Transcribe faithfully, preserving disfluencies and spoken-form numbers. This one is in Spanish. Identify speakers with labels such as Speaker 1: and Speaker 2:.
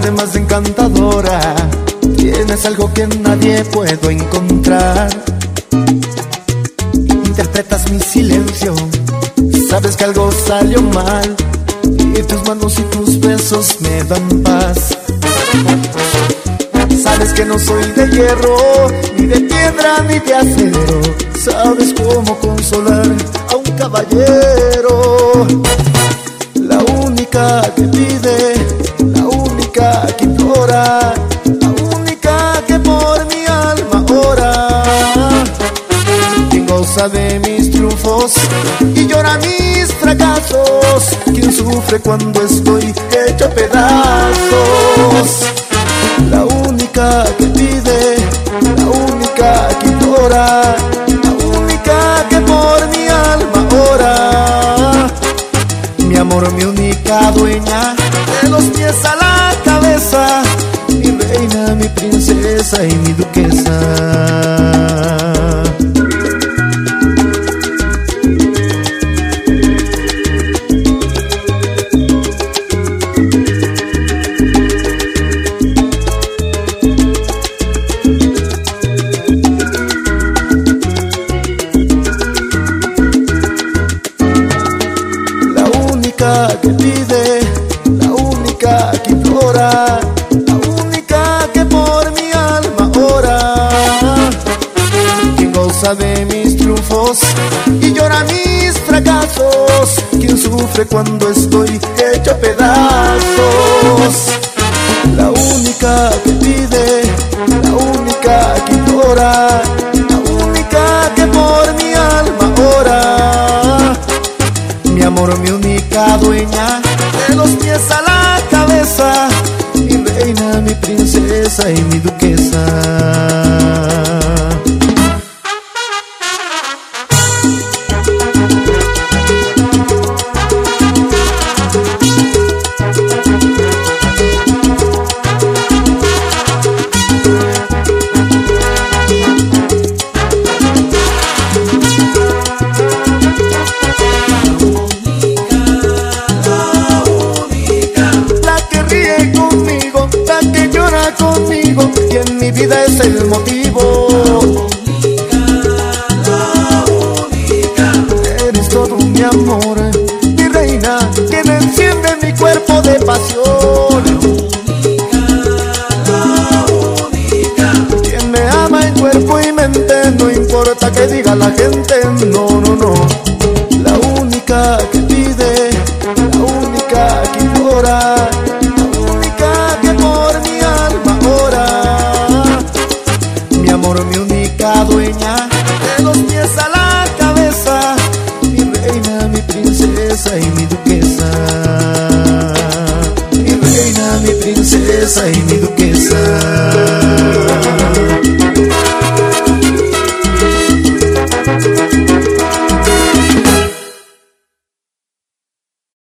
Speaker 1: además de encantadora, tienes algo que en nadie puedo encontrar. Interpretas mi silencio, sabes que algo salió mal, y tus manos y tus besos me dan paz. Sabes que no soy de hierro, ni de piedra, ni de acero. Sabes cómo consolar a un caballero. La única que pide, la única que implora, la única que por mi alma ora. Quien goza de mis triunfos y llora mis fracasos, quien sufre cuando estoy hecho pedazos. La única que pide, la única que implora, la única que por mi alma ora. Mi amor, mi única dueña, de los pies a la cabeza, mi reina, mi princesa y mi duquesa. Que pide, la única que implora, la única que por mi alma ora. Quien goza de mis triunfos y llora mis fracasos, quien sufre cuando estoy hecho pedazos. La única que pide, la única que implora, la única que por mi alma ora. Mi amor, mi única dueña, de los pies a la cabeza, mi reina, mi princesa y mi duquesa. Conmigo, y en mi vida es el motivo. La única, eres todo mi amor, mi reina, quien enciende mi cuerpo de pasión. La única, quien me ama en cuerpo y mente, no importa que diga la gente, no, no, no. La única que pide, la única que implora, mi única dueña, de los pies a la cabeza, mi reina, mi princesa y mi duquesa. Mi reina, mi princesa y mi duquesa.